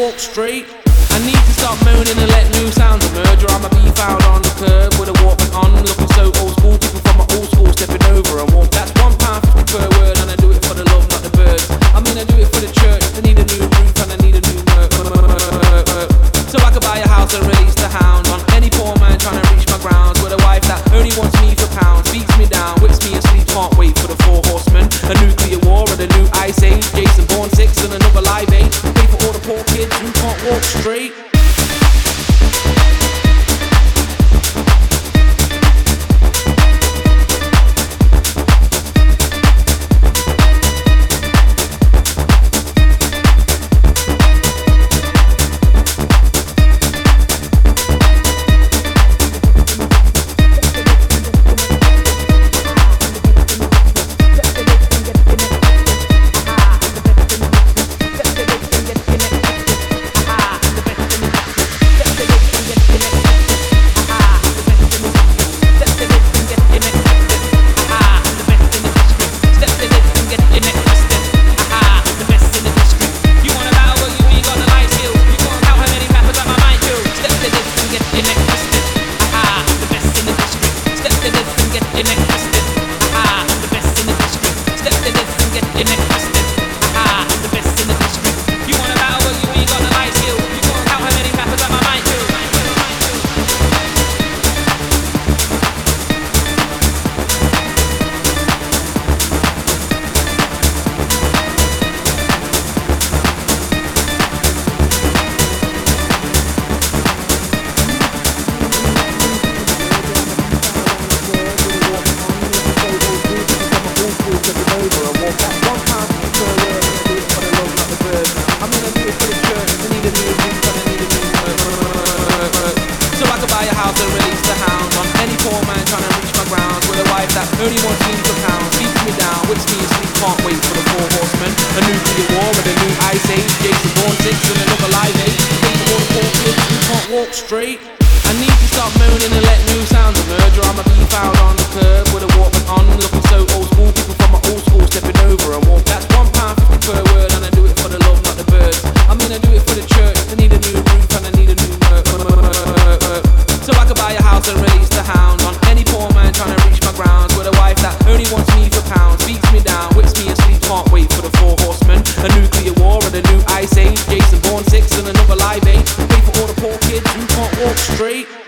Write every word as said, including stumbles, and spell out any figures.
walk straight. I need to stop moaning and let new sounds emerge, or I'ma be found on the curb with a Walkman on, looking so old school. People from my old school stepping over and walk. That's one pound fifty per word, and I do it for the love, not the birds. I mean, I do it for the church. I need a new roof and I need a new work, so I could buy a house and release the hound on any poor man trying to reach my grounds. With a wife that only wants me for pounds, beats me down, whips me asleep. Can't wait for the four horsemen, a nuclear war or the new ice age. Jason Bourne six and another live aid. Pay for all the poor kids who can't walk straight. Only wants me for pounds, beats me down, whips me asleep. Can't wait for the four horsemen, a nuclear war and a new ice age. Jason Bourne six and another live aid. Pay for all the poor kids who can't walk straight. I need to stop moaning and let new sounds emerge, or I'ma be found on the curb with a Walkman on, looking so old school. People from my old school stepping over and walk. That's one pound fifty per word, and I do it for the love, not the birds. I mean, I do it for the church. I need a new roof and I need a new work, so I could buy a house and release the hound on any poor man trying to reach my grounds. With a wife that only wants me for pounds, beats me down, whips me asleep. Can't wait for the four horsemen, a nuclear war and a new ice age. Jason Bourne six and another live aid. Pay for all the poor kids who can't walk straight.